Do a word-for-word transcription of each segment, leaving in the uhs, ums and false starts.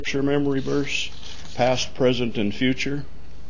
Scripture memory verse, past, present, and future.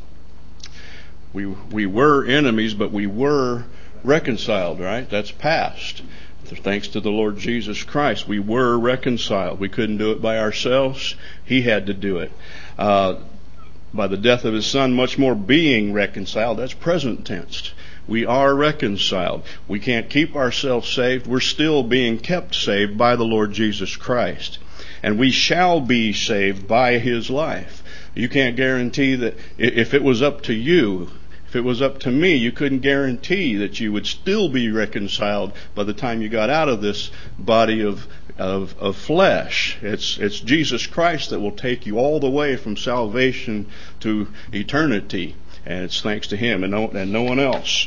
We we were enemies, but we were reconciled, right? That's past. Thanks to the Lord Jesus Christ, we were reconciled. We couldn't do it by ourselves. He had to do it. Uh, by the death of His Son, much more being reconciled. That's present tense. We are reconciled. We can't keep ourselves saved. We're still being kept saved by the Lord Jesus Christ. And we shall be saved by His life. You can't guarantee that if it was up to you, if it was up to me, you couldn't guarantee that you would still be reconciled by the time you got out of this body of of, of flesh. It's it's Jesus Christ that will take you all the way from salvation to eternity. And it's thanks to Him and no, and no one else.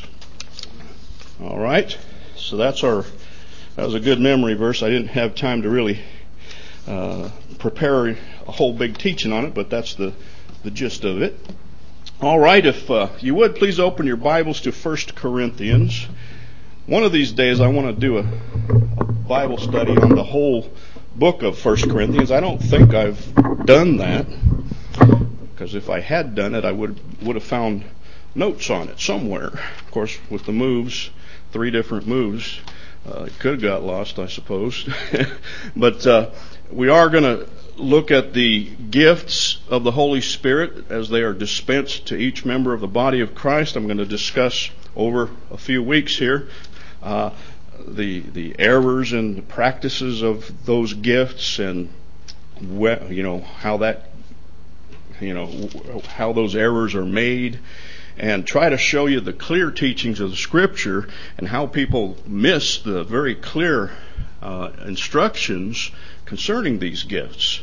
All right? So that's our, that was a good memory verse. I didn't have time to really uh, prepare a whole big teaching on it, but that's the, the gist of it. All right, if uh, you would, please open your Bibles to First Corinthians. One of these days I want to do a, a Bible study on the whole book of First Corinthians. I don't think I've done that. Because if I had done it, I would would have found notes on it somewhere. Of course, with the moves, three different moves, uh, it could have got lost, I suppose. But uh, we are going to look at the gifts of the Holy Spirit as they are dispensed to each member of the body of Christ. I'm going to discuss over a few weeks here uh, the the errors and the practices of those gifts, and you know how that. you know, how those errors are made, and try to show you the clear teachings of the Scripture and how people miss the very clear uh, instructions concerning these gifts.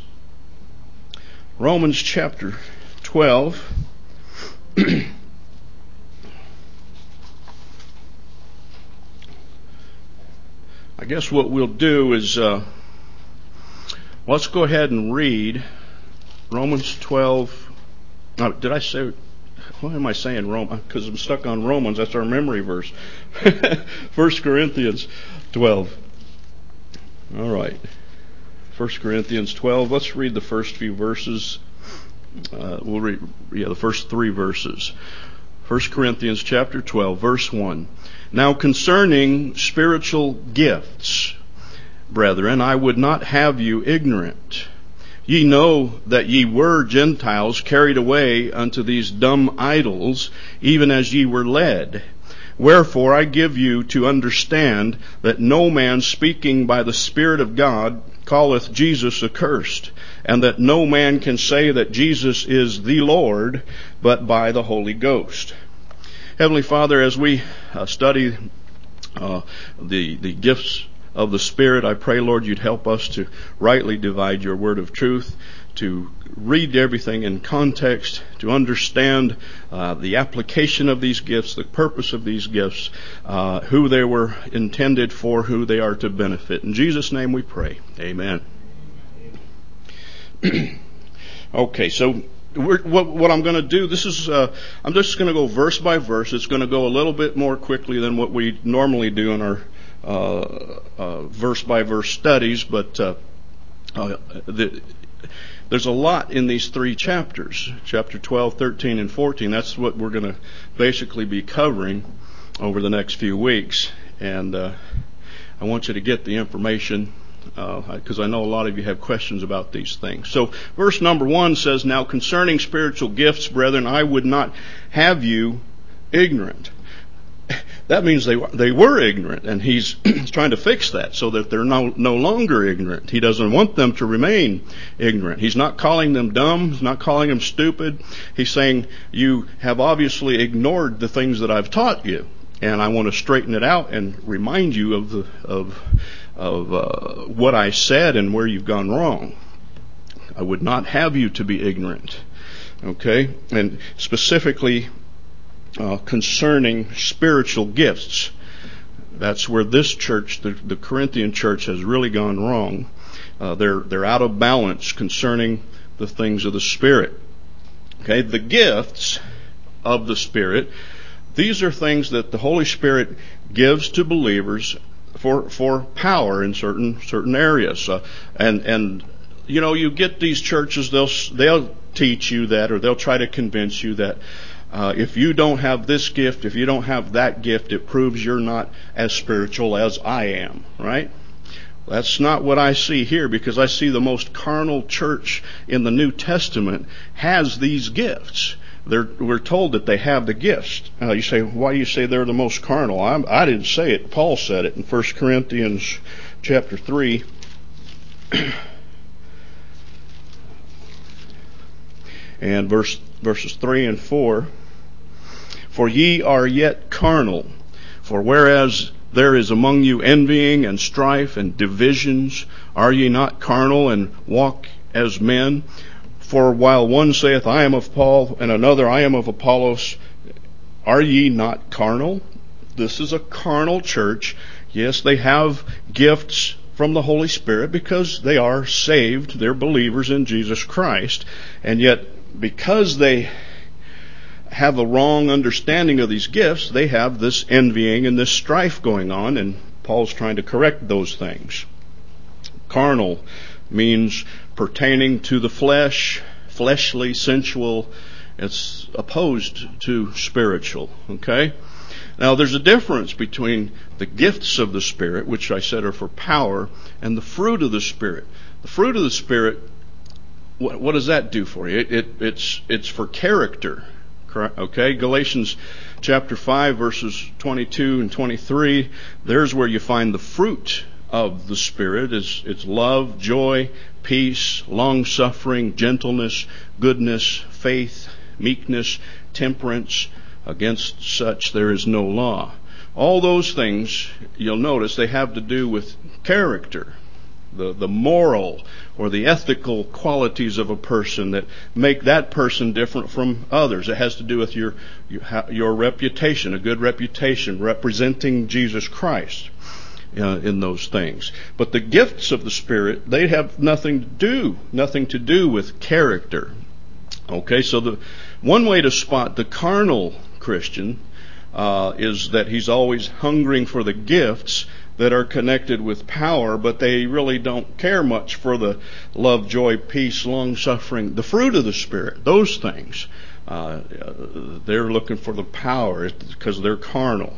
Romans chapter twelve. I guess what we'll do is, uh, let's go ahead and read Romans twelve. Oh, did I say, why am I saying Romans? Because I'm stuck on Romans. That's our memory verse. First Corinthians twelve. All right. First Corinthians twelve. Let's read the first few verses. Uh, we'll read, yeah, the first three verses. First Corinthians chapter twelve, verse one. Now concerning spiritual gifts, brethren, I would not have you ignorant. Ye know that ye were Gentiles carried away unto these dumb idols, even as ye were led. Wherefore I give you to understand that no man speaking by the Spirit of God calleth Jesus accursed, and that no man can say that Jesus is the Lord, but by the Holy Ghost. Heavenly Father, as we uh, study uh, the the gifts of the Spirit, I pray, Lord, you'd help us to rightly divide your word of truth, to read everything in context, to understand uh, the application of these gifts, the purpose of these gifts, uh, who they were intended for, who they are to benefit. In Jesus' name we pray. Amen. Okay, so we're, what, what I'm going to do, this is, uh, I'm just going to go verse by verse. It's going to go a little bit more quickly than what we normally do in our Uh, uh, verse by verse studies, but uh, uh, the, there's a lot in these three chapters, chapter twelve, thirteen, and fourteen. That's what we're going to basically be covering over the next few weeks, and uh, I want you to get the information because uh, I know a lot of you have questions about these things. So verse number one says, Now concerning spiritual gifts, brethren, I would not have you ignorant. That means they they were ignorant, and he's trying to fix that so that they're no, no longer ignorant. He doesn't want them to remain ignorant. He's not calling them dumb. He's not calling them stupid. He's saying, you have obviously ignored the things that I've taught you, and I want to straighten it out and remind you of the of of uh, what I said and where you've gone wrong. I would not have you to be ignorant. Okay, and specifically, Uh, concerning spiritual gifts. That's where this church, the, the Corinthian church, has really gone wrong. Uh, they're they're out of balance concerning the things of the Spirit. Okay, the gifts of the Spirit. These are things that the Holy Spirit gives to believers for for power in certain certain areas. Uh, and and you know, you get these churches, they'll they'll teach you that, or they'll try to convince you that uh, if you don't have this gift, if you don't have that gift, it proves you're not as spiritual as I am, right? That's not what I see here, because I see the most carnal church in the New Testament has these gifts. They're, we're told that they have the gifts. Uh, you say, why do you say they're the most carnal? I'm, I didn't say it. Paul said it in First Corinthians chapter three. And verse, verses three and four. For ye are yet carnal, for whereas there is among you envying and strife and divisions, are ye not carnal and walk as men? For while one saith, I am of Paul, and another, I am of Apollos, are ye not carnal? This is a carnal church. Yes, they have gifts from the Holy Spirit because they are saved. They're believers in Jesus Christ. And yet, because they have a wrong understanding of these gifts, they have this envying and this strife going on, and Paul's trying to correct those things. Carnal means pertaining to the flesh, fleshly, sensual. It's opposed to spiritual, okay? Now, there's a difference between the gifts of the Spirit, which I said are for power, and the fruit of the Spirit. The fruit of the Spirit, what, what does that do for you? It, it, it's, it's for character, okay? Galatians chapter five, verses twenty-two and twenty-three, there's where you find the fruit of the Spirit. It's, it's love, joy, peace, long-suffering, gentleness, goodness, faith, meekness, temperance. Against such there is no law. All those things, you'll notice, they have to do with character, the, the moral or the ethical qualities of a person that make that person different from others. It has to do with your, your, your reputation, a good reputation, representing Jesus Christ. Uh, in those things. But the gifts of the Spirit, they have nothing to do, nothing to do with character. Okay, so the one way to spot the carnal Christian uh, is that he's always hungering for the gifts that are connected with power, but they really don't care much for the love, joy, peace, long-suffering, the fruit of the Spirit, those things. Uh, they're looking for the power because they're carnal.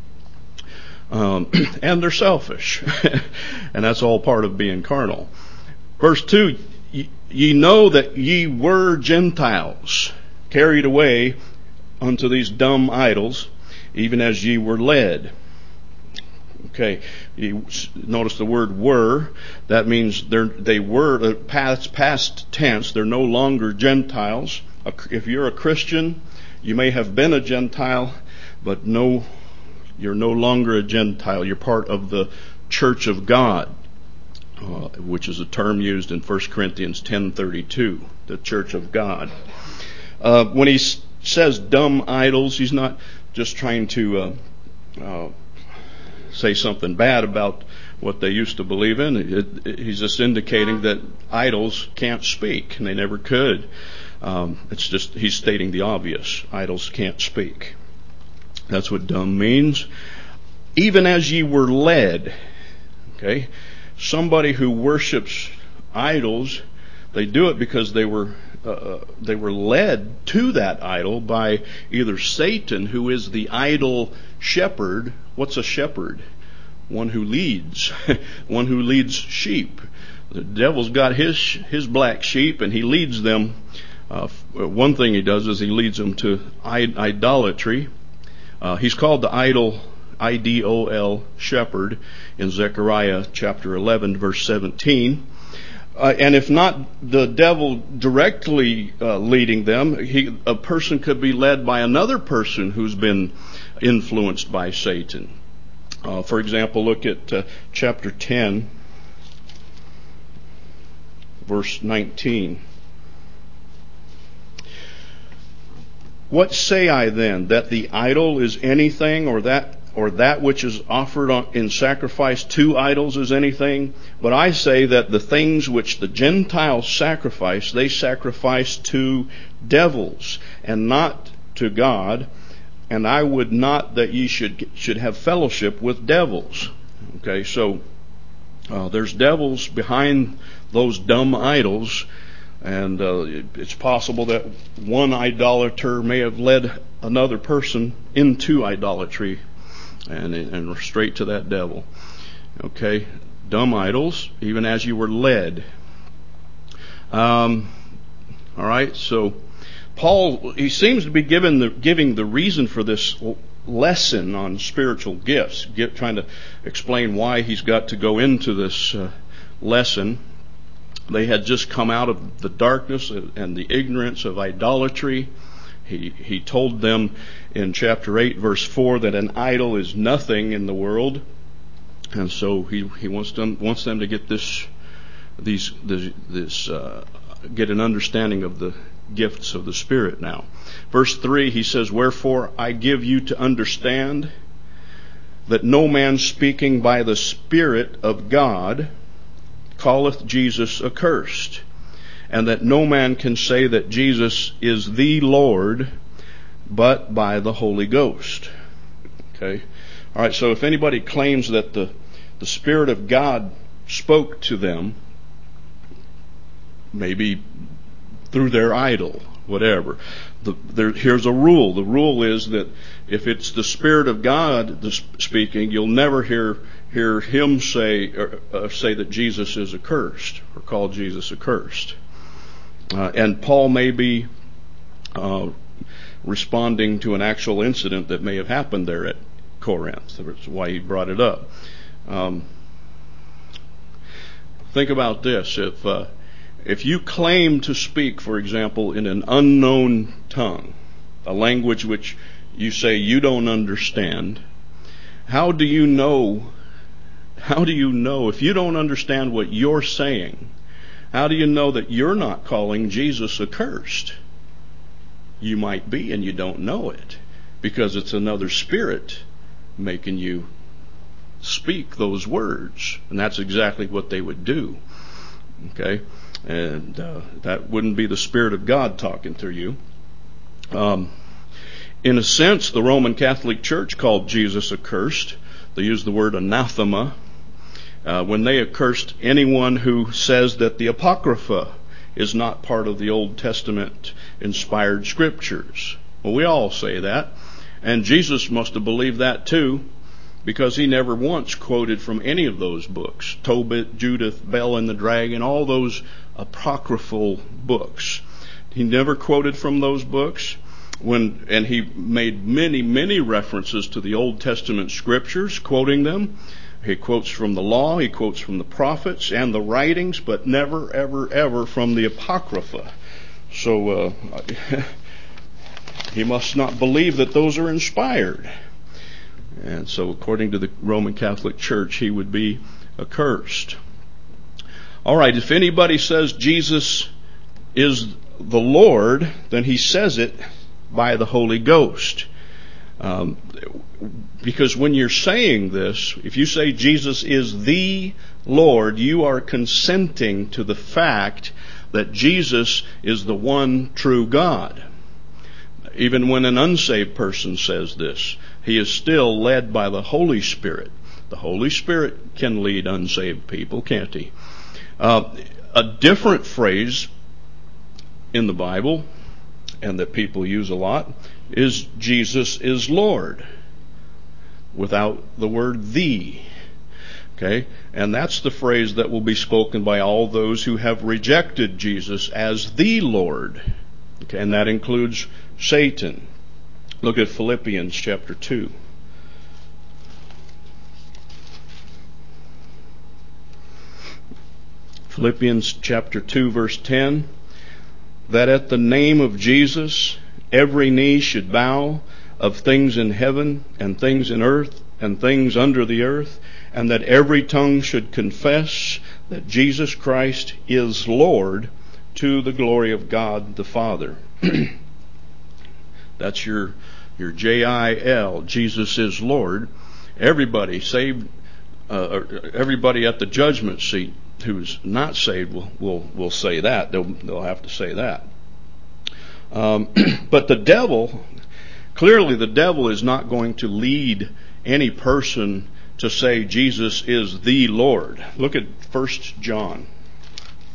Um, and they're selfish. And that's all part of being carnal. Verse two, ye, ye know that ye were Gentiles, carried away unto these dumb idols, even as ye were led. Okay, you notice the word were. That means they're, they were, past, past tense, they're no longer Gentiles. If you're a Christian, you may have been a Gentile, but no You're no longer a Gentile. You're part of the church of God, uh, which is a term used in First Corinthians ten thirty-two, the church of God. Uh, when he s- says dumb idols, he's not just trying to uh, uh, say something bad about what they used to believe in. It, it, he's just indicating that idols can't speak, and they never could. Um, it's just, he's stating the obvious. Idols can't speak. That's what dumb means. Even as ye were led. Okay? Somebody who worships idols, they do it because they were uh, they were led to that idol by either Satan, who is the idol shepherd. What's a shepherd? One who leads. One who leads sheep. The devil's got his his black sheep, and he leads them. Uh, one thing he does is he leads them to idolatry. Uh, he's called the idol, I D O L, shepherd, in Zechariah chapter eleven, verse seventeen. Uh, and if not the devil directly uh, leading them, he, a person could be led by another person who's been influenced by Satan. Uh, for example, look at uh, chapter ten, verse nineteen. What say I then? That the idol is anything, or that or that which is offered on, in sacrifice to idols is anything? But I say that the things which the Gentiles sacrifice, they sacrifice to devils, and not to God. And I would not that ye should should have fellowship with devils. Okay, so uh, there's devils behind those dumb idols. And uh, it's possible that one idolater may have led another person into idolatry and, and straight to that devil. Okay, dumb idols, even as you were led. Um, all right, so Paul, he seems to be given the, giving the reason for this lesson on spiritual gifts, get, trying to explain why he's got to go into this uh, lesson. They had just come out of the darkness and the ignorance of idolatry. He he told them in chapter eight, verse four, that an idol is nothing in the world, and so he he wants them wants them to get this these this, this uh, get an understanding of the gifts of the Spirit now. Verse three, he says, "Wherefore I give you to understand that no man speaking by the Spirit of God calleth Jesus accursed, and that no man can say that Jesus is the Lord but by the Holy Ghost." Okay. All right, so if anybody claims that the, the Spirit of God spoke to them, maybe through their idol, whatever, the, there, here's a rule. The rule is that if it's the Spirit of God speaking, you'll never hear hear him say or, uh, say that Jesus is accursed or call Jesus accursed. Uh, and Paul may be uh, responding to an actual incident that may have happened there at Corinth. That's why he brought it up. Um, think about this. If uh, if you claim to speak, for example, in an unknown tongue, a language which you say you don't understand, how do you know How do you know, if you don't understand what you're saying, how do you know that you're not calling Jesus accursed? You might be, and you don't know it, because it's another spirit making you speak those words. And that's exactly what they would do. Okay? And uh, that wouldn't be the Spirit of God talking through you. Um, in a sense, the Roman Catholic Church called Jesus accursed. They used the word anathema. Uh, when they accursed anyone who says that the Apocrypha is not part of the Old Testament inspired scriptures. Well, we all say that. And Jesus must have believed that too, because he never once quoted from any of those books. Tobit, Judith, Bel and the Dragon, all those apocryphal books. He never quoted from those books. When, and he made many, many references to the Old Testament scriptures, quoting them. He quotes from the law, he quotes from the prophets and the writings, but never, ever, ever from the Apocrypha. So uh, he must not believe that those are inspired. And so according to the Roman Catholic Church, he would be accursed. All right, if anybody says Jesus is the Lord, then he says it by the Holy Ghost. Um, because when you're saying this, if you say Jesus is the Lord, you are consenting to the fact that Jesus is the one true God. Even when an unsaved person says this, he is still led by the Holy Spirit. The Holy Spirit can lead unsaved people, can't he? Uh, a different phrase in the Bible, and that people use a lot, is Jesus is Lord, without the word the. Okay? And that's the phrase that will be spoken by all those who have rejected Jesus as the Lord. Okay? And that includes Satan. Look at Philippians chapter two. Philippians chapter two, verse ten. That at the name of Jesus every knee should bow, of things in heaven and things in earth and things under the earth, and that every tongue should confess that Jesus Christ is Lord, to the glory of God the Father. That's your your J I L. Jesus is Lord. Everybody saved, uh, everybody at the judgment seat who's not saved will will, will say that. They'll they'll have to say that. Um, but the devil, clearly the devil is not going to lead any person to say Jesus is the Lord. Look at First John.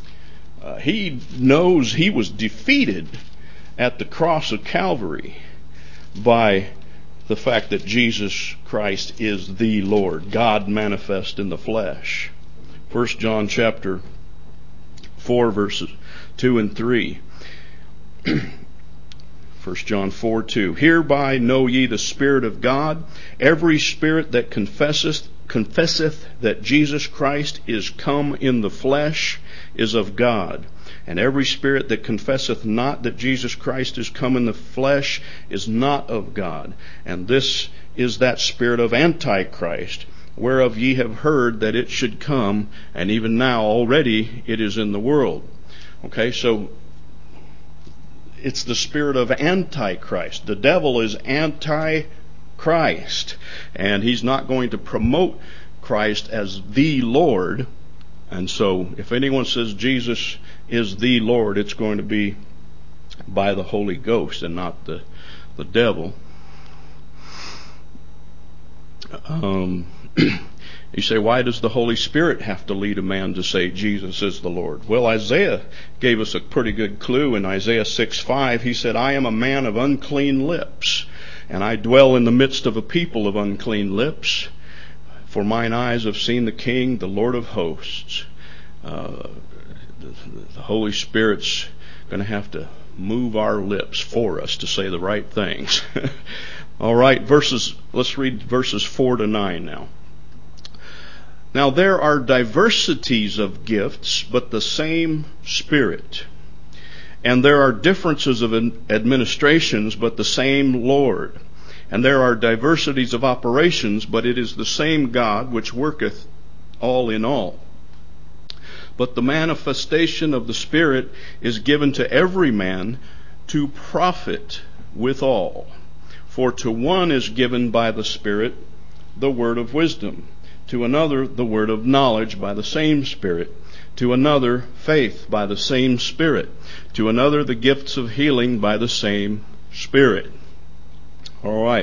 Uh, he knows he was defeated at the cross of Calvary by the fact that Jesus Christ is the Lord, God manifest in the flesh. First John chapter four, verses two and three. First John four two. Hereby know ye the Spirit of God. Every spirit that confesseth confesseth that Jesus Christ is come in the flesh is of God. And every spirit that confesseth not that Jesus Christ is come in the flesh is not of God. And this is that spirit of Antichrist, whereof ye have heard that it should come, and even now already it is in the world. Okay, so it's the spirit of Antichrist. The devil is anti-Christ, and he's not going to promote Christ as the Lord. And so if anyone says Jesus is the Lord, it's going to be by the Holy Ghost and not the, the devil. Um, you say, why does the Holy Spirit have to lead a man to say Jesus is the Lord? Well, Isaiah gave us a pretty good clue in Isaiah six five. He said, I am a man of unclean lips, and I dwell in the midst of a people of unclean lips. For mine eyes have seen the King, the Lord of hosts. Uh, the, the Holy Spirit's going to have to move our lips for us to say the right things. All right, verses. Let's read verses four to nine now. Now there are diversities of gifts, but the same Spirit. And there are differences of administrations, but the same Lord. And there are diversities of operations, but it is the same God which worketh all in all. But the manifestation of the Spirit is given to every man to profit withal. For to one is given by the Spirit the word of wisdom, to another the word of knowledge by the same Spirit, to another faith by the same Spirit, to another the gifts of healing by the same Spirit. All right.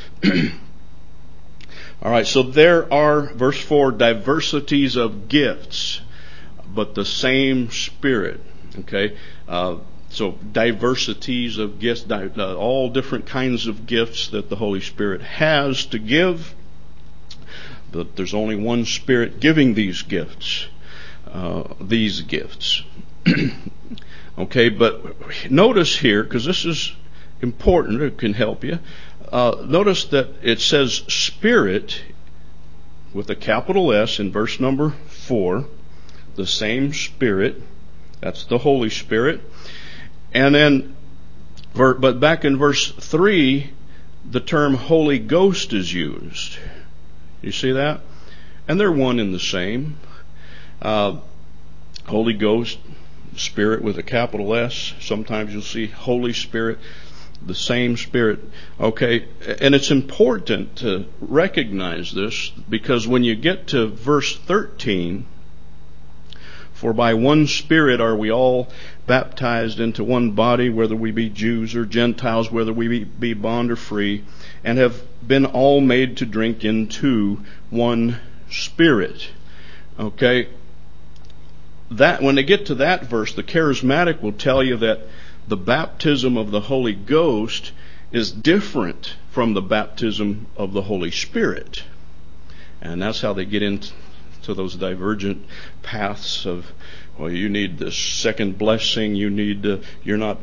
All right, so there are, verse four, diversities of gifts, but the same Spirit. Okay? Uh, so diversities of gifts, uh, all different kinds of gifts that the Holy Spirit has to give. But there's only one Spirit giving these gifts. Uh, these gifts. Okay, but notice here, because this is important, it can help you. Uh, notice that it says Spirit with a capital S in verse number four. The same Spirit. That's the Holy Spirit. And then, but back in verse three, the term Holy Ghost is used. You see that? And they're one and the same. Uh, Holy Ghost, Spirit with a capital S. Sometimes you'll see Holy Spirit, the same Spirit. Okay, and it's important to recognize this, because when you get to verse thirteen, for by one Spirit are we all baptized into one body, whether we be Jews or Gentiles, whether we be bond or free, and have been all made to drink into one Spirit. Okay, that when they get to that verse, the charismatic will tell you that the baptism of the Holy Ghost is different from the baptism of the Holy Spirit. And that's how they get into those divergent paths of, well, you need the second blessing, you need, uh, you're not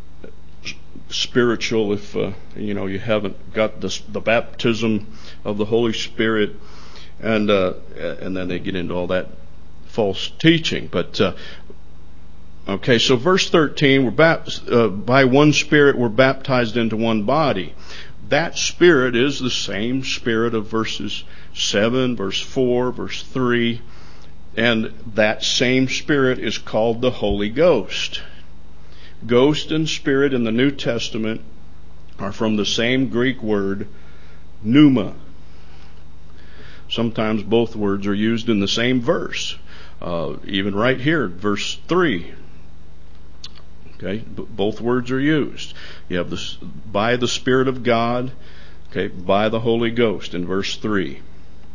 spiritual if, uh, you know, you haven't got this, the baptism of the Holy Spirit. And, uh, and then they get into all that false teaching. But, uh, okay, so verse thirteen, we're baptized, uh, by one Spirit we're baptized into one body. That Spirit is the same Spirit of verses seven, verse four, verse three, and that same Spirit is called the Holy Ghost. Ghost and Spirit in the New Testament are from the same Greek word, pneuma. Sometimes both words are used in the same verse. Uh, even right here, verse three. Okay, B- both words are used. You have this by the Spirit of God, okay, by the Holy Ghost in verse three.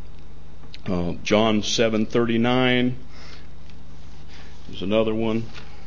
Uh, John seven thirty-nine is another one.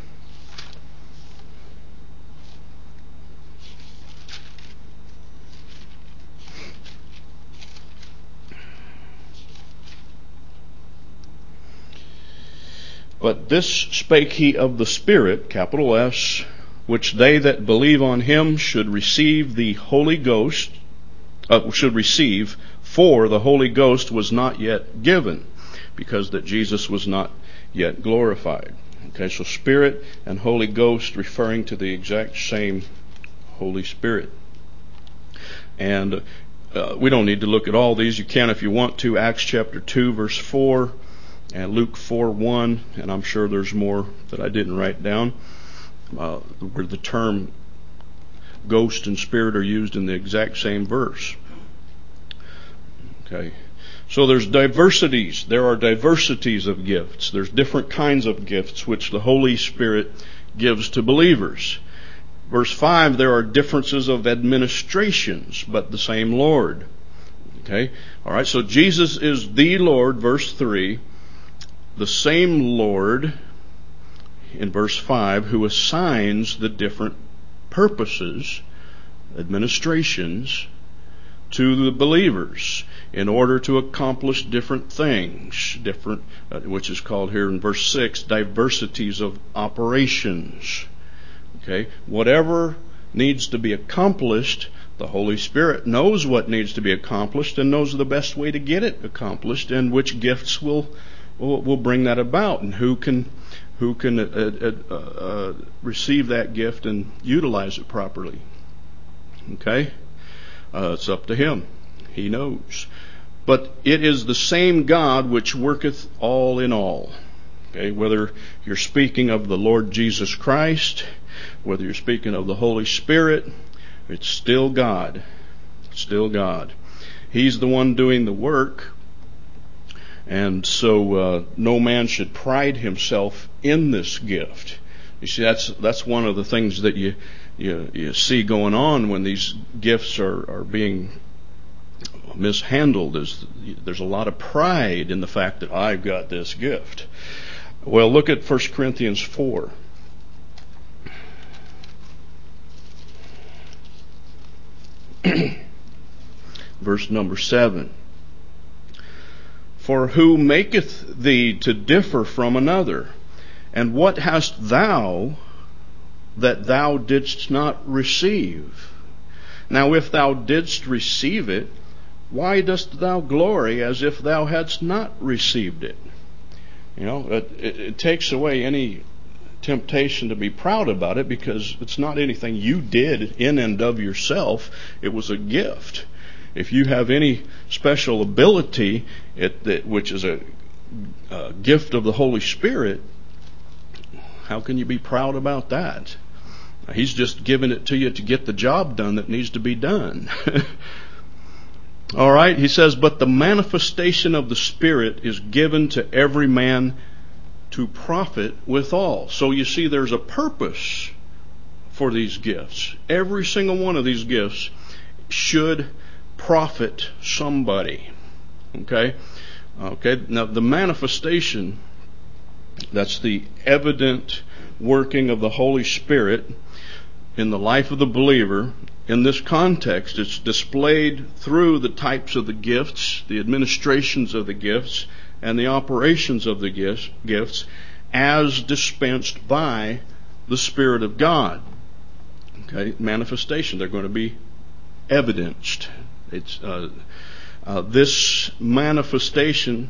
But this spake he of the Spirit, capital S, which they that believe on him should receive the Holy Ghost, uh, should receive, for the Holy Ghost was not yet given, because that Jesus was not yet glorified. Okay, so Spirit and Holy Ghost referring to the exact same Holy Spirit. And uh, we don't need to look at all these. You can if you want to. Acts chapter two, verse four, and Luke four, one, and I'm sure there's more that I didn't write down, uh, where the term ghost and spirit are used in the exact same verse. Okay. So there's diversities. There are diversities of gifts. There's different kinds of gifts which the Holy Spirit gives to believers. Verse five, there are differences of administrations, but the same Lord. Okay? All right, so Jesus is the Lord, verse three. The same Lord, in verse five, who assigns the different purposes, administrations, to the believers in order to accomplish different things, different, uh, which is called here in verse six, diversities of operations. Okay, whatever needs to be accomplished, the Holy Spirit knows what needs to be accomplished and knows the best way to get it accomplished, and which gifts will will, will bring that about, and who can who can uh, uh, uh, receive that gift and utilize it properly. Okay. Uh, it's up to him. He knows. But it is the same God which worketh all in all. Okay, whether you're speaking of the Lord Jesus Christ, whether you're speaking of the Holy Spirit, it's still God. It's still God. He's the one doing the work. And so uh, no man should pride himself in this gift. You see, that's that's one of the things that you You, you see going on when these gifts are, are being mishandled. Is there's a lot of pride in the fact that I've got this gift. Well, look at First Corinthians four. Verse number seven. For who maketh thee to differ from another? And what hast thou that thou didst not receive? Now if thou didst receive it, why dost thou glory as if thou hadst not received it? You know, it, it, it takes away any temptation to be proud about it, because it's not anything you did in and of yourself. It was a gift. If you have any special ability, it, it, which is a, a gift of the Holy Spirit, how can you be proud about that? He's just giving it to you to get the job done that needs to be done. All right, he says, but the manifestation of the Spirit is given to every man to profit withal. So you see, there's a purpose for these gifts. Every single one of these gifts should profit somebody. Okay? Okay, now the manifestation, that's the evident working of the Holy Spirit in the life of the believer. In this context, it's displayed through the types of the gifts, the administrations of the gifts, and the operations of the gifts, gifts as dispensed by the Spirit of God. Okay, manifestation, they're going to be evidenced. It's uh, uh, this manifestation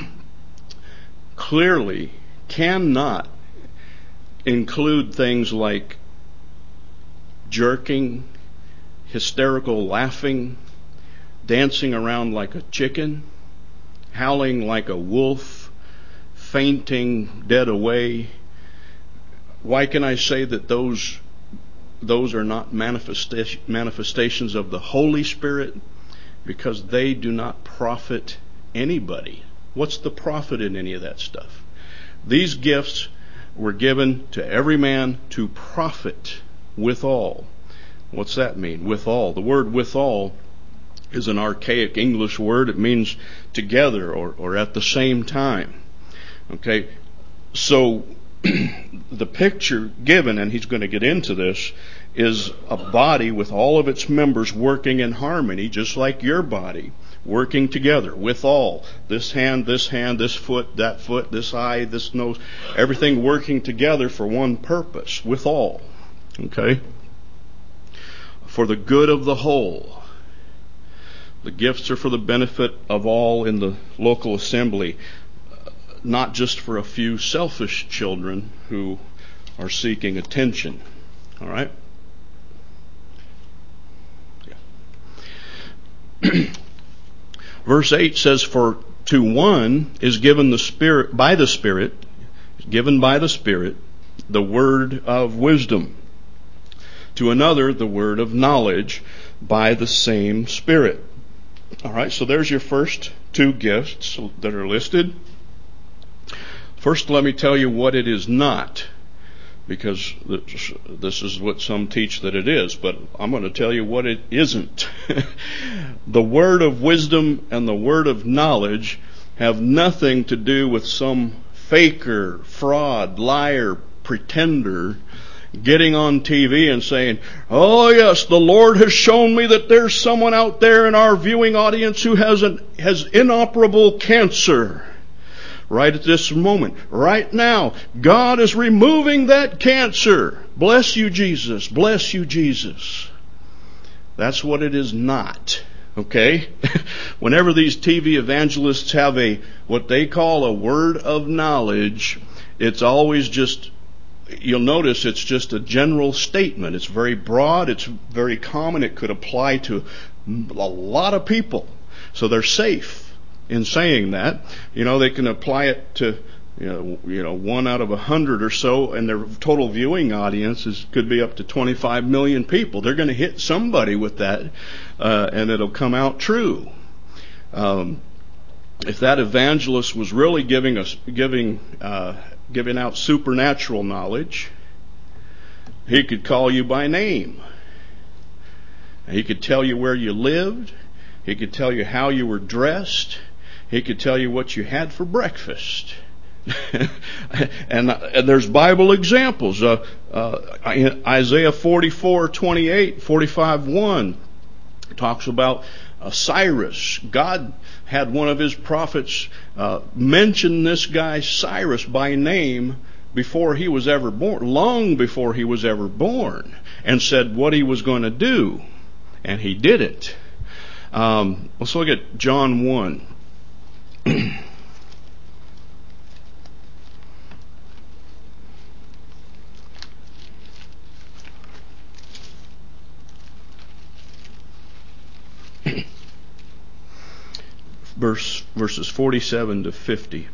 clearly cannot include things like jerking, hysterical laughing, dancing around like a chicken, howling like a wolf, fainting dead away. Why can I say that those those are not manifesta- manifestations of the Holy Spirit? Because they do not profit anybody. What's the profit in any of that stuff? These gifts were given to every man to profit withal. What's that mean? Withal. The word withal is an archaic English word. It means together or, or at the same time. Okay, so the picture given, and he's going to get into this, is a body with all of its members working in harmony, just like your body, working together with all. This hand, this hand, this foot, that foot, this eye, this nose, everything working together for one purpose, with all. Okay? For the good of the whole. The gifts are for the benefit of all in the local assembly, not just for a few selfish children who are seeking attention. All right? Yeah. Verse eight says, "For to one is given the Spirit by the Spirit, given by the Spirit, the word of wisdom. To another, the word of knowledge by the same Spirit." All right, so there's your first two gifts that are listed. First, let me tell you what it is not, because this is what some teach that it is, but I'm going to tell you what it isn't. The word of wisdom and the word of knowledge have nothing to do with some faker, fraud, liar, pretender getting on T V and saying, "Oh yes, the Lord has shown me that there's someone out there in our viewing audience who has an has inoperable cancer. Right at this moment, right now, God is removing that cancer. Bless you, Jesus. Bless you, Jesus." That's what it is not. Okay? Whenever these T V evangelists have a what they call a word of knowledge, it's always just, you'll notice it's just a general statement. It's very broad. It's very common. It could apply to a lot of people. So they're safe in saying that. You know, they can apply it to, you know, you know, one out of a hundred or so, and their total viewing audience is, could be up to twenty-five million people. They're going to hit somebody with that, uh, and it'll come out true. Um, if that evangelist was really giving us, giving, uh, giving out supernatural knowledge, he could call you by name. He could tell you where you lived. He could tell you how you were dressed. He could tell you what you had for breakfast. and, and there's Bible examples. Uh, uh, Isaiah forty-four twenty-eight, forty-five one talks about uh, Cyrus. God had one of his prophets uh, mention this guy Cyrus by name before he was ever born, long before he was ever born, and said what he was going to do. And he did it. Um, let's look at John one. Verse, verses forty-seven to fifty.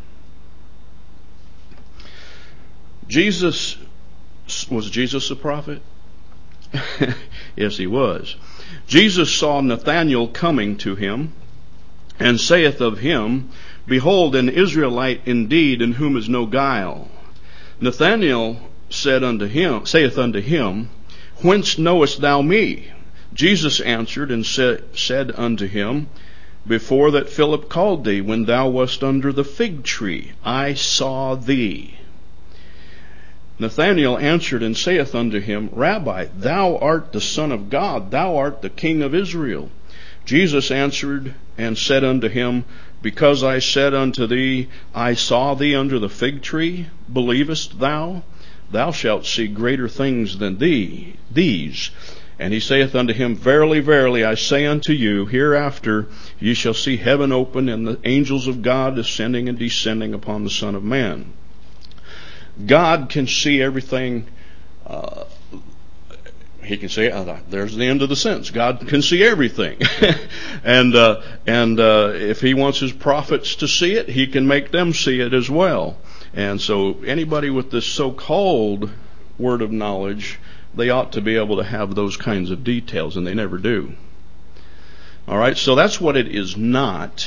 Jesus, was Jesus a prophet? Yes, he was. Jesus saw Nathanael coming to him, and saith of him, "Behold, an Israelite indeed, in whom is no guile." Nathanael said unto him, saith unto him, "Whence knowest thou me?" Jesus answered and sa- said unto him, "Before that Philip called thee, when thou wast under the fig tree, I saw thee." Nathanael answered and saith unto him, "Rabbi, thou art the Son of God, thou art the King of Israel." Jesus answered and said unto him, "Because I said unto thee, I saw thee under the fig tree, believest thou? Thou shalt see greater things than thee, these. And he saith unto him, Verily, verily, I say unto you, hereafter ye shall see heaven open, and the angels of God ascending and descending upon the Son of Man." God can see everything. Uh, he can say, uh, there's the end of the sentence. God can see everything. and uh, and uh, if he wants his prophets to see it, he can make them see it as well. And so anybody with this so-called word of knowledge, they ought to be able to have those kinds of details, and they never do. All right, so that's what it is not.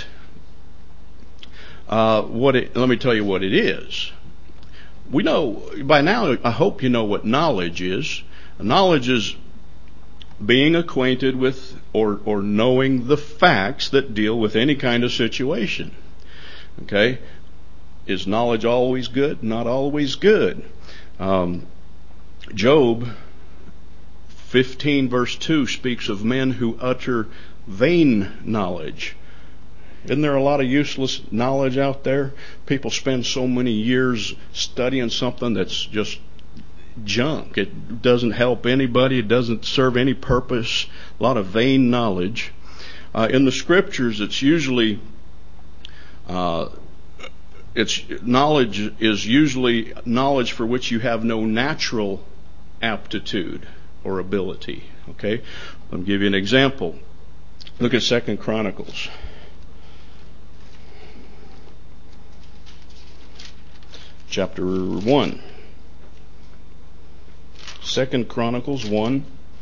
Uh, what it, let me tell you what it is. We know, by now, I hope you know what knowledge is. Knowledge is being acquainted with or, or knowing the facts that deal with any kind of situation. Okay? is knowledge always good? Not always good. Um, Job fifteen verse two speaks of men who utter vain knowledge. Isn't there a lot of useless knowledge out there? People spend so many years studying something that's just junk. It doesn't help anybody. It doesn't serve any purpose. A lot of vain knowledge. Uh, in the scriptures, it's usually uh, it's knowledge is usually knowledge for which you have no natural aptitude or ability. Okay, let me give you an example. Look at Second Chronicles. Chapter one. Second Chronicles one.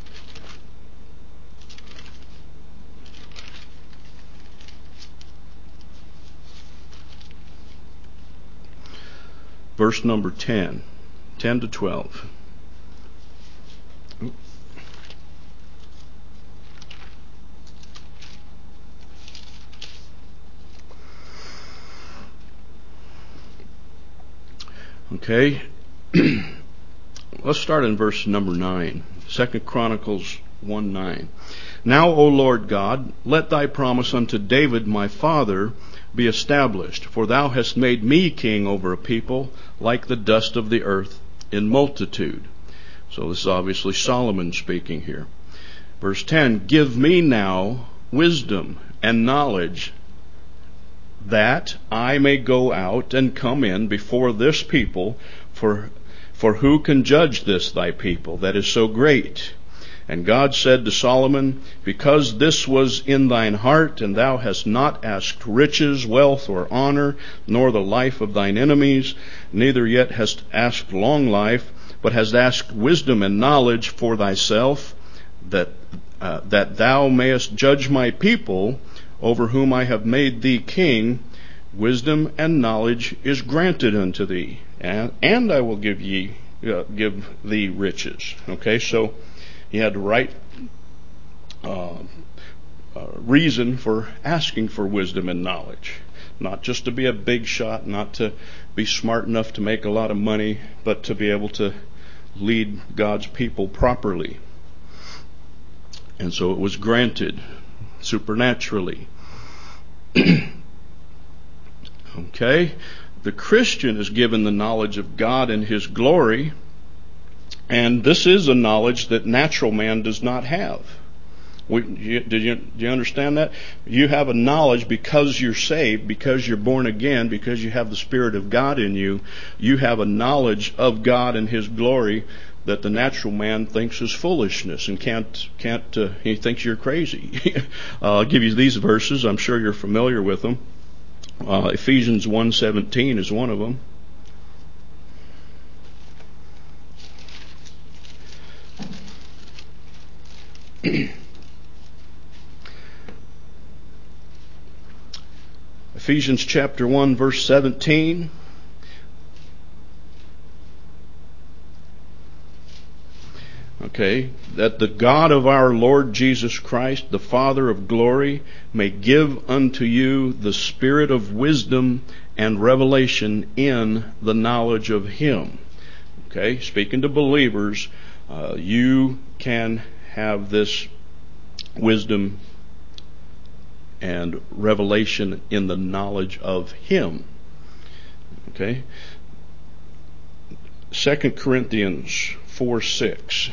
Verse number ten. ten to twelve. Okay. Let's start in verse number nine. Second Chronicles one nine. Now, O Lord God, let thy promise unto David my father be established, for thou hast made me king over a people like the dust of the earth in multitude. So this is obviously Solomon speaking here. Verse ten, give me now wisdom and knowledge, that I may go out and come in before this people, for for who can judge this thy people that is so great? And God said to Solomon, because this was in thine heart, and thou hast not asked riches, wealth, or honor, nor the life of thine enemies, neither yet hast asked long life, but hast asked wisdom and knowledge for thyself, that uh, that thou mayest judge my people, over whom I have made thee king, wisdom and knowledge is granted unto thee, and, and I will give ye uh, give thee riches. Okay, so he had the right uh, uh, reason for asking for wisdom and knowledge, not just to be a big shot, not to be smart enough to make a lot of money, but to be able to lead God's people properly. And so it was granted supernaturally. Okay, the Christian is given the knowledge of God and His glory, and this is a knowledge that natural man does not have. We, you, did you, do you understand that? You have a knowledge because you're saved, because you're born again, because you have the Spirit of God in you. You have a knowledge of God and His glory that the natural man thinks is foolishness and can't, can't, uh, he thinks you're crazy. uh, I'll give you these verses. I'm sure you're familiar with them. Uh, Ephesians one seventeen is one of them. Ephesians chapter one verse seventeen. Okay, that the God of our Lord Jesus Christ, the Father of glory, may give unto you the spirit of wisdom and revelation in the knowledge of Him. Okay, speaking to believers, uh, you can have this wisdom and revelation in the knowledge of Him. Okay, Second Corinthians four six.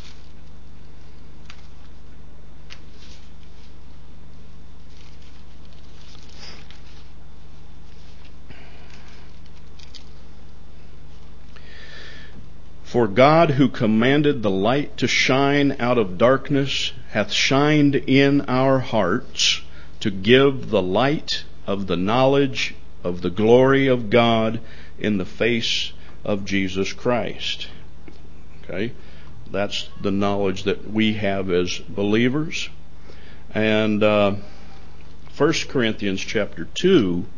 For God, who commanded the light to shine out of darkness, hath shined in our hearts to give the light of the knowledge of the glory of God in the face of Jesus Christ. Okay, that's the knowledge that we have as believers. And uh, First Corinthians chapter two.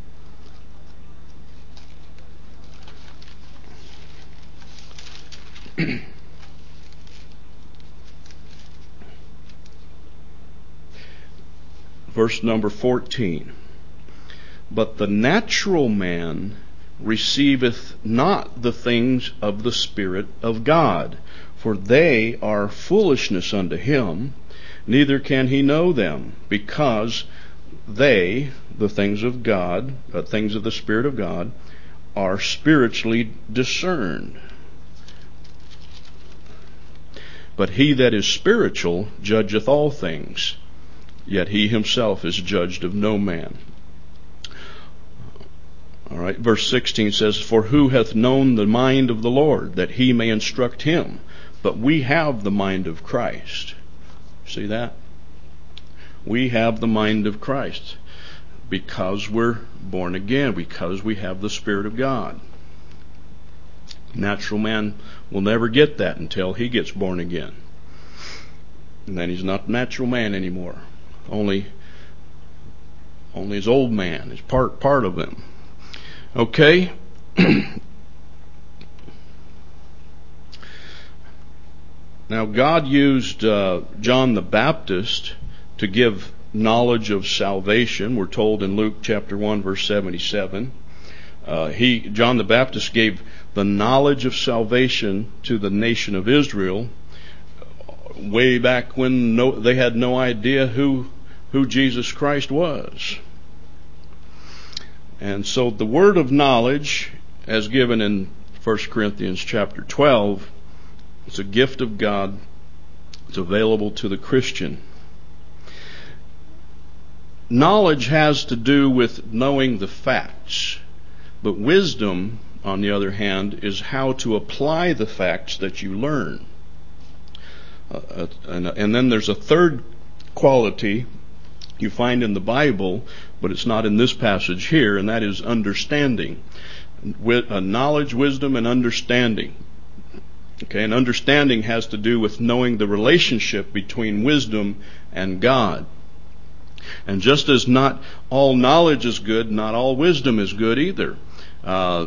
Verse number fourteen. But the natural man receiveth not the things of the Spirit of God, for they are foolishness unto him, neither can he know them, because they, the things of God, uh, things of the Spirit of God, are spiritually discerned. But he that is spiritual judgeth all things, yet he himself is judged of no man. All right, verse sixteen says, For who hath known the mind of the Lord, that he may instruct him? But we have the mind of Christ. See that? We have the mind of Christ because we're born again, because we have the Spirit of God. Natural man will never get that until he gets born again. And then he's not natural man anymore. Only, only his old man is part, part of him. Okay? Now, God used uh, John the Baptist to give knowledge of salvation. We're told in Luke chapter one, verse seventy-seven. Uh, he, John the Baptist, gave the knowledge of salvation to the nation of Israel way back when no, they had no idea who who Jesus Christ was. And so the word of knowledge, as given in First Corinthians chapter twelve, it's a gift of God. It's available to the Christian. Knowledge has to do with knowing the facts. But wisdom, on the other hand, is how to apply the facts that you learn. Uh, and, and then there's a third quality you find in the Bible, but it's not in this passage here, and that is understanding. With, uh, knowledge, wisdom, and understanding. Okay, and understanding has to do with knowing the relationship between wisdom and God. And just as not all knowledge is good, not all wisdom is good either. Uh,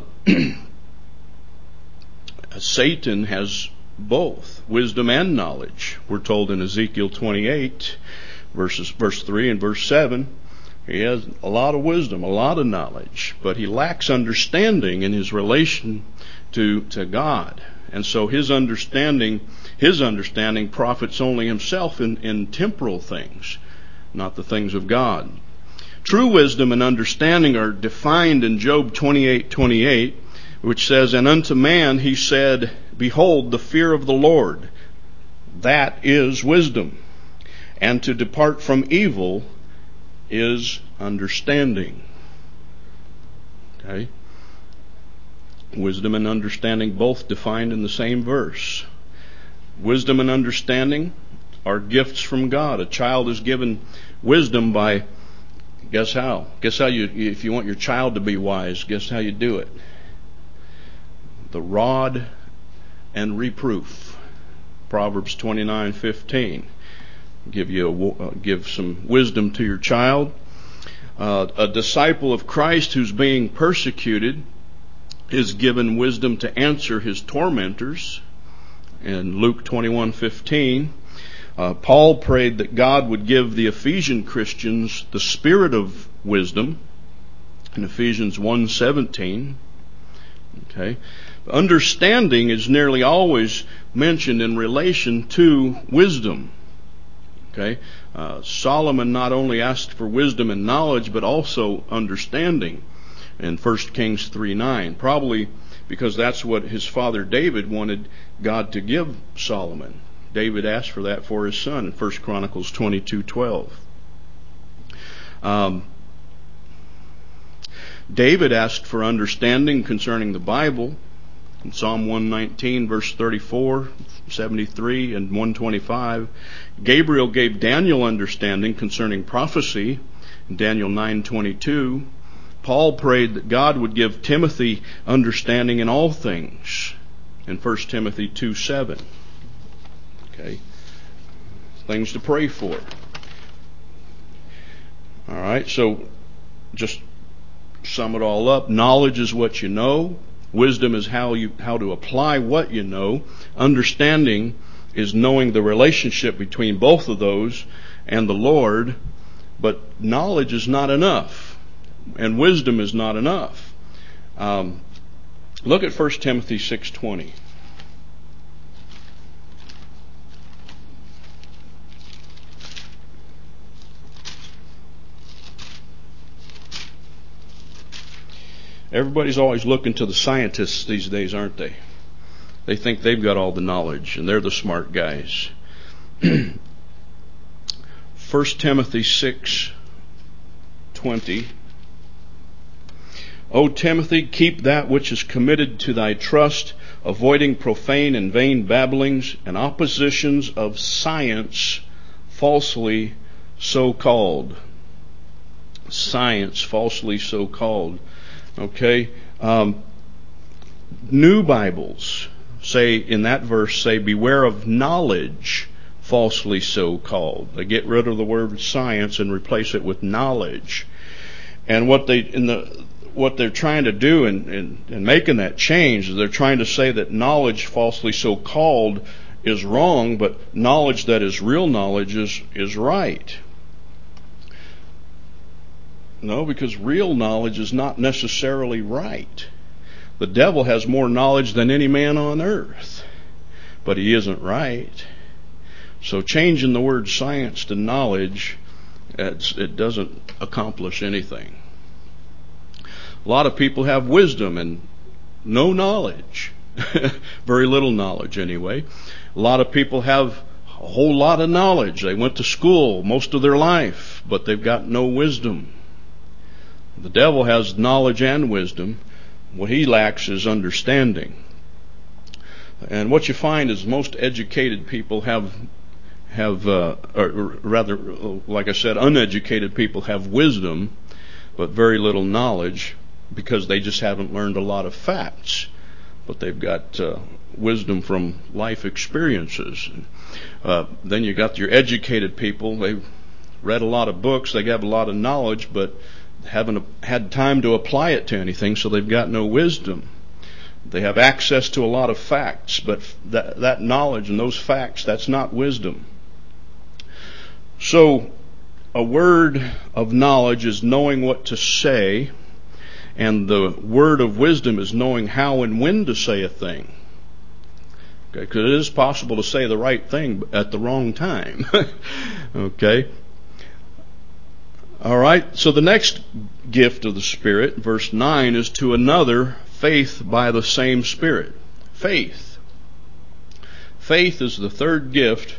Satan has both wisdom and knowledge. We're told in Ezekiel twenty-eight, verses verse three and verse seven, he has a lot of wisdom, a lot of knowledge, but he lacks understanding in his relation to to God. And so his understanding, his understanding profits only himself in, in temporal things, not the things of God. True wisdom and understanding are defined in Job twenty-eight twenty-eight, which says, And unto man he said, Behold, the fear of the Lord, that is wisdom, and to depart from evil is understanding. Okay? Wisdom and understanding both defined in the same verse. Wisdom and understanding are gifts from God. A child is given wisdom by, guess how? Guess how you, if you want your child to be wise, guess how you do it? The rod and reproof. Proverbs twenty-nine fifteen. Give you a, uh, give some wisdom to your child. Uh, a disciple of Christ who's being persecuted is given wisdom to answer his tormentors. In Luke twenty-one fifteen, uh, Paul prayed that God would give the Ephesian Christians the spirit of wisdom. In Ephesians one seventeen, okay, understanding is nearly always mentioned in relation to wisdom. Okay, uh, Solomon not only asked for wisdom and knowledge, but also understanding in First Kings three nine, probably because that's what his father David wanted God to give Solomon. David asked for that for his son in First Chronicles twenty-two twelve. Um, David asked for understanding concerning the Bible in Psalm one nineteen, verse thirty-four, seventy-three, and one twenty-five. Gabriel gave Daniel understanding concerning prophecy in Daniel nine twenty-two. Paul prayed that God would give Timothy understanding in all things in First Timothy two seven. Okay. Things to pray for. All right, so just sum it all up. Knowledge is what you know. Wisdom is how you how to apply what you know. Understanding is knowing the relationship between both of those and the Lord. But knowledge is not enough. And wisdom is not enough. Um, look at First Timothy six twenty. Everybody's always looking to the scientists these days, aren't they? They think they've got all the knowledge and they're the smart guys. First Timothy six twenty. O Timothy, keep that which is committed to thy trust, avoiding profane and vain babblings and oppositions of science, falsely so called. Science, falsely so called. Okay? Um, new Bibles say, in that verse, say, beware of knowledge, falsely so called. They get rid of the word science and replace it with knowledge. And what they in the what they're trying to do in, in, in making that change is they're trying to say that knowledge, falsely so called, is wrong, but knowledge that is real knowledge is is right. No, because real knowledge is not necessarily right. The devil has more knowledge than any man on earth, but he isn't right. So changing the word science to knowledge, it's, it doesn't accomplish anything. A lot of people have wisdom and no knowledge. Very little knowledge anyway. A lot of people have a whole lot of knowledge. They went to school most of their life, but they've got no wisdom. The devil has knowledge and wisdom. What he lacks is understanding. And what you find is most educated people have, have uh, or rather, like I said, uneducated people have wisdom, but very little knowledge because they just haven't learned a lot of facts. But they've got uh, wisdom from life experiences. Uh, then you got your educated people. They've read a lot of books. They have a lot of knowledge, but haven't had time to apply it to anything, so they've got no wisdom. They have access to a lot of facts, but that, that knowledge and those facts, that's not wisdom. So, a word of knowledge is knowing what to say, and the word of wisdom is knowing how and when to say a thing. Okay, because it is possible to say the right thing at the wrong time. Okay. All right, so the next gift of the Spirit, verse nine, is to another, faith by the same Spirit. Faith. Faith is the third gift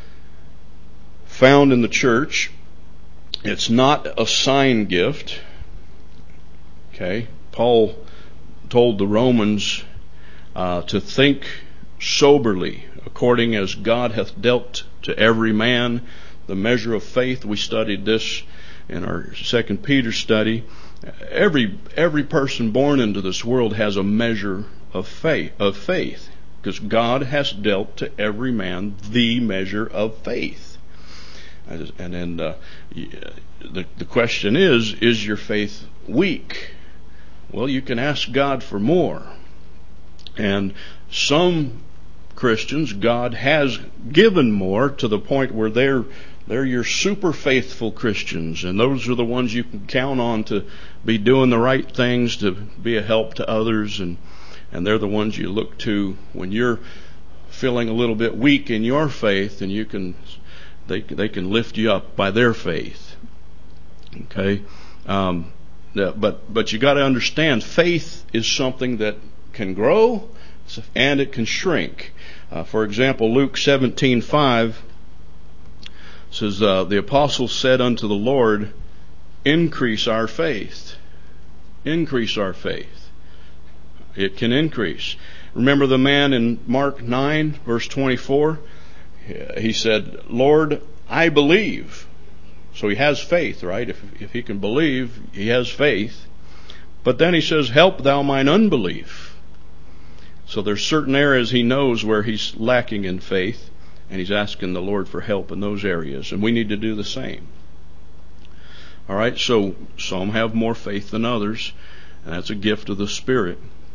found in the church. It's not a sign gift. Okay, Paul told the Romans uh, to think soberly, according as God hath dealt to every man the measure of faith. We studied this in our Second Peter study. Every every person born into this world has a measure of faith, of faith, because God has dealt to every man the measure of faith. And then uh, the the question is: is your faith weak? Well, you can ask God for more. And some Christians, God has given more to the point where they're They're your super faithful Christians, and those are the ones you can count on to be doing the right things, to be a help to others, and, and they're the ones you look to when you're feeling a little bit weak in your faith, and you can they they can lift you up by their faith. Okay, um, but but you got to understand, faith is something that can grow and it can shrink. Uh, for example, Luke seventeen five. Says, uh, the apostles said unto the Lord, increase our faith. Increase our faith. It can increase. Remember the man in Mark nine, verse twenty-four? He said, Lord, I believe. So he has faith, right? If, if he can believe, he has faith. But then he says, help thou mine unbelief. So there's certain areas he knows where he's lacking in faith. And he's asking the Lord for help in those areas. And we need to do the same. All right, so some have more faith than others. And that's a gift of the Spirit.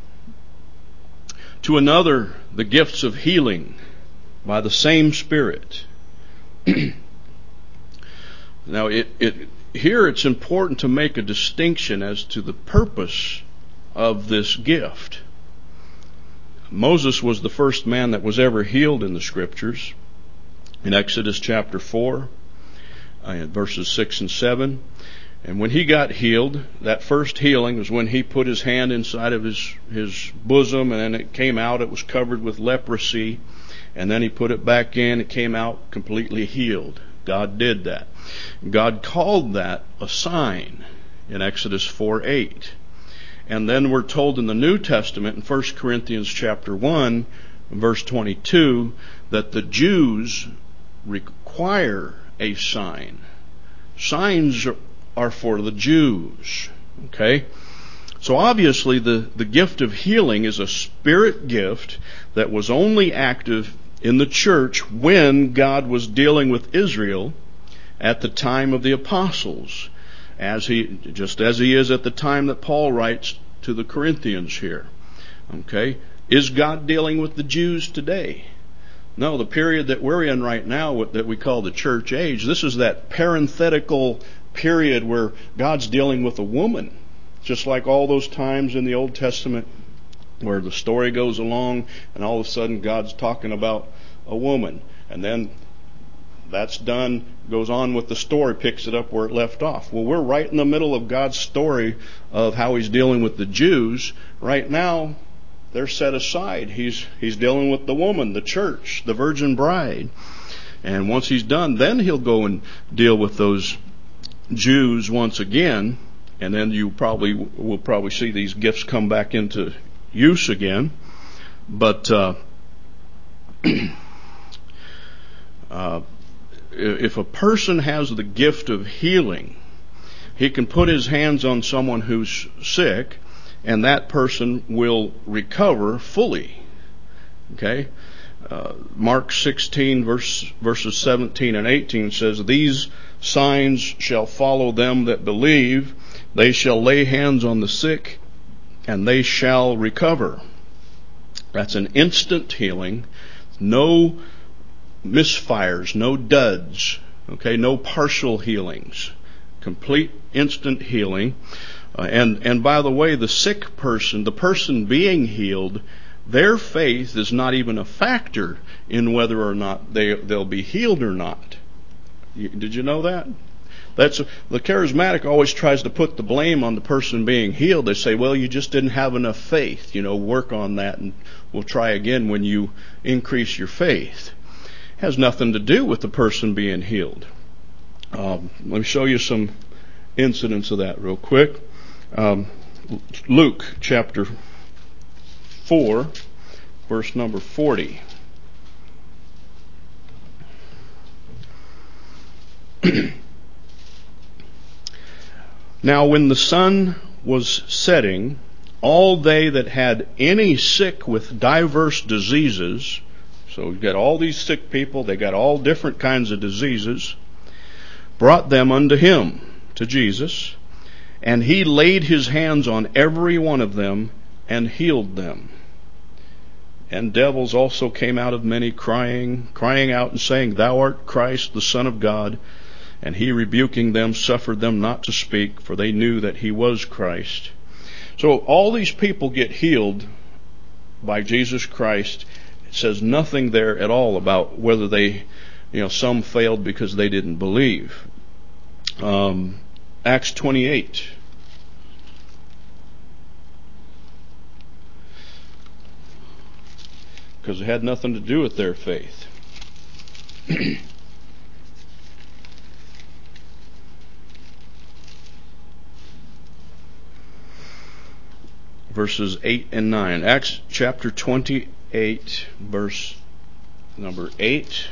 To another, the gifts of healing by the same Spirit. Now, it, it here it's important to make a distinction as to the purpose of this gift. Moses was the first man that was ever healed in the Scriptures. In Exodus chapter four, uh, verses six and seven. And when he got healed, that first healing was when he put his hand inside of his, his bosom, and then it came out, it was covered with leprosy. And then he put it back in, it came out completely healed. God did that. God called that a sign in Exodus four eight. And then we're told in the New Testament in First Corinthians chapter one, verse twenty-two, that the Jews require a sign. Signs are for the Jews. Okay? So obviously the, the gift of healing is a spirit gift that was only active in the church when God was dealing with Israel at the time of the apostles, as he just as he is at the time that Paul writes to the Corinthians here. Okay? Is God dealing with the Jews today? No, the period that we're in right now, that we call the church age, this is that parenthetical period where God's dealing with a woman. Just like all those times in the Old Testament where the story goes along and all of a sudden God's talking about a woman. And then that's done, goes on with the story, picks it up where it left off. Well, we're right in the middle of God's story of how He's dealing with the Jews. Right now, they're set aside. He's He's dealing with the woman, the church, the virgin bride. And once He's done, then He'll go and deal with those Jews once again. And then you probably will probably see these gifts come back into use again. But uh, uh, if a person has the gift of healing, he can put his hands on someone who's sick, and that person will recover fully. Okay? Uh, Mark sixteen, verse, verses seventeen and eighteen says, "These signs shall follow them that believe. They shall lay hands on the sick, and they shall recover." That's an instant healing. No misfires, no duds, okay, no partial healings. Complete instant healing. Uh, and, and by the way, the sick person, the person being healed, their faith is not even a factor in whether or not they, they'll be healed or not. You, did you know that? That's the charismatic always tries to put the blame on the person being healed. They say, well, you just didn't have enough faith. You know, work on that and we'll try again when you increase your faith. It has nothing to do with the person being healed. Um, let me show you some incidents of that real quick. Um, Luke chapter four, verse number forty. Now when the sun was setting, all they that had any sick with diverse diseases, so we've got all these sick people, they got all different kinds of diseases, brought them unto him, to Jesus, and he laid his hands on every one of them and healed them. And devils also came out of many, crying, crying out and saying, Thou art Christ, the Son of God. And he, rebuking them, suffered them not to speak, for they knew that he was Christ. So all these people get healed by Jesus Christ. It says nothing there at all about whether they, you know, some failed because they didn't believe. Um, Acts twenty-eight. Because it had nothing to do with their faith. Verses eight and nine. Acts chapter twenty-eight, verse number eight.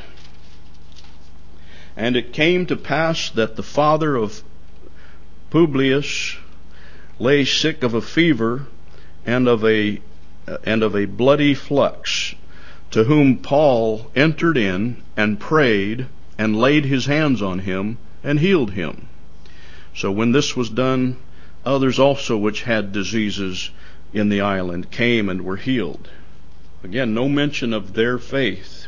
And it came to pass that the father of Publius lay sick of a fever and of a and of a bloody flux, to whom Paul entered in and prayed and laid his hands on him and healed him. So when this was done, others also which had diseases in the island came and were healed. Again, no mention of their faith.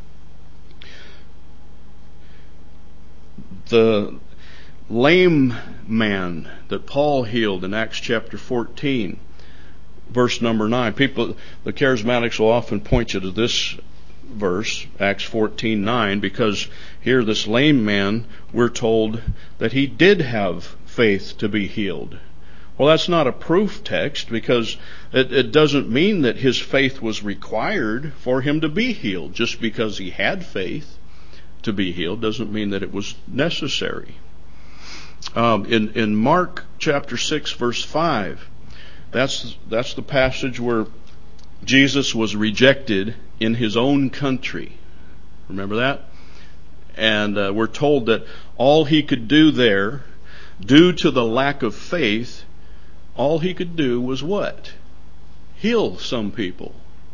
The lame man that Paul healed in Acts chapter fourteen, verse number nine. People, the charismatics will often point you to this verse, Acts fourteen nine, because here this lame man, we're told that he did have faith to be healed. Well, that's not a proof text, because it, it doesn't mean that his faith was required for him to be healed. Just because he had faith to be healed doesn't mean that it was necessary. Um, in, in Mark chapter six verse five, that's, that's the passage where Jesus was rejected in his own country. Remember that? And uh, we're told that all he could do there, due to the lack of faith, all he could do was what? Heal some people.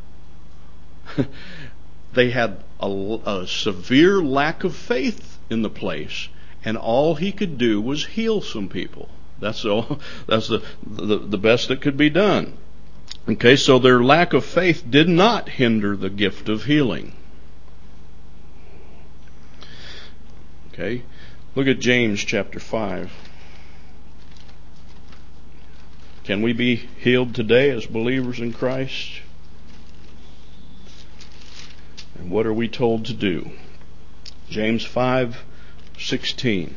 They had a, a severe lack of faith in the place, and all he could do was heal some people. That's all. That's the, the the best that could be done. Okay, so their lack of faith did not hinder the gift of healing. Okay, look at James chapter five. Can we be healed today as believers in Christ? And what are we told to do? James five sixteen.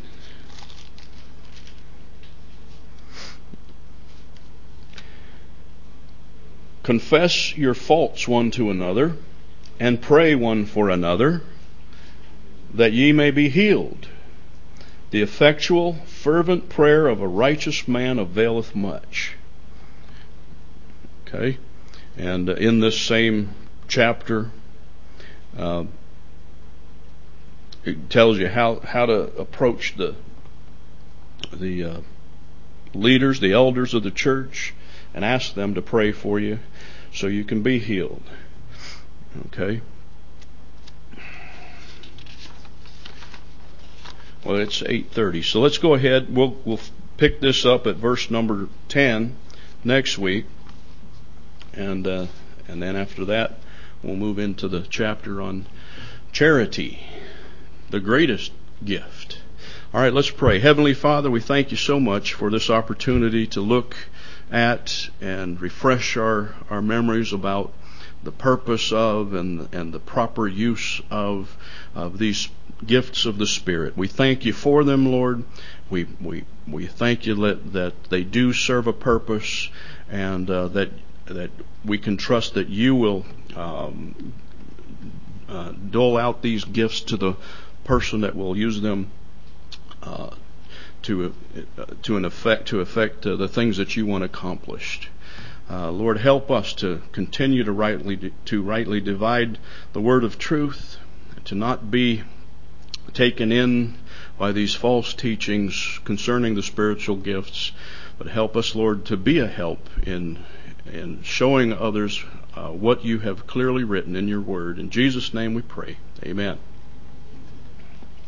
Confess your faults one to another, and pray one for another, that ye may be healed. The effectual, fervent prayer of a righteous man availeth much. Okay? And in this same chapter, uh, it tells you how, how to approach the, the uh, leaders, the elders of the church, and ask them to pray for you so you can be healed. Okay? Well, it's eight thirty, so let's go ahead. We'll we'll pick this up at verse number ten next week, and uh, and then after that, we'll move into the chapter on charity, the greatest gift. All right, let's pray. Heavenly Father, we thank you so much for this opportunity to look at and refresh our, our memories about the purpose of and and the proper use of of these gifts of the Spirit. We thank you for them, Lord. We we we thank you that, that they do serve a purpose, and uh, that that we can trust that you will um, uh, dole out these gifts to the person that will use them uh, to uh, to an effect to affect uh, the things that you want accomplished. Uh, Lord, help us to continue to rightly to rightly divide the word of truth, to not be taken in by these false teachings concerning the spiritual gifts, but help us, Lord, to be a help in in showing others uh, what you have clearly written in your word. In Jesus' name we pray. Amen.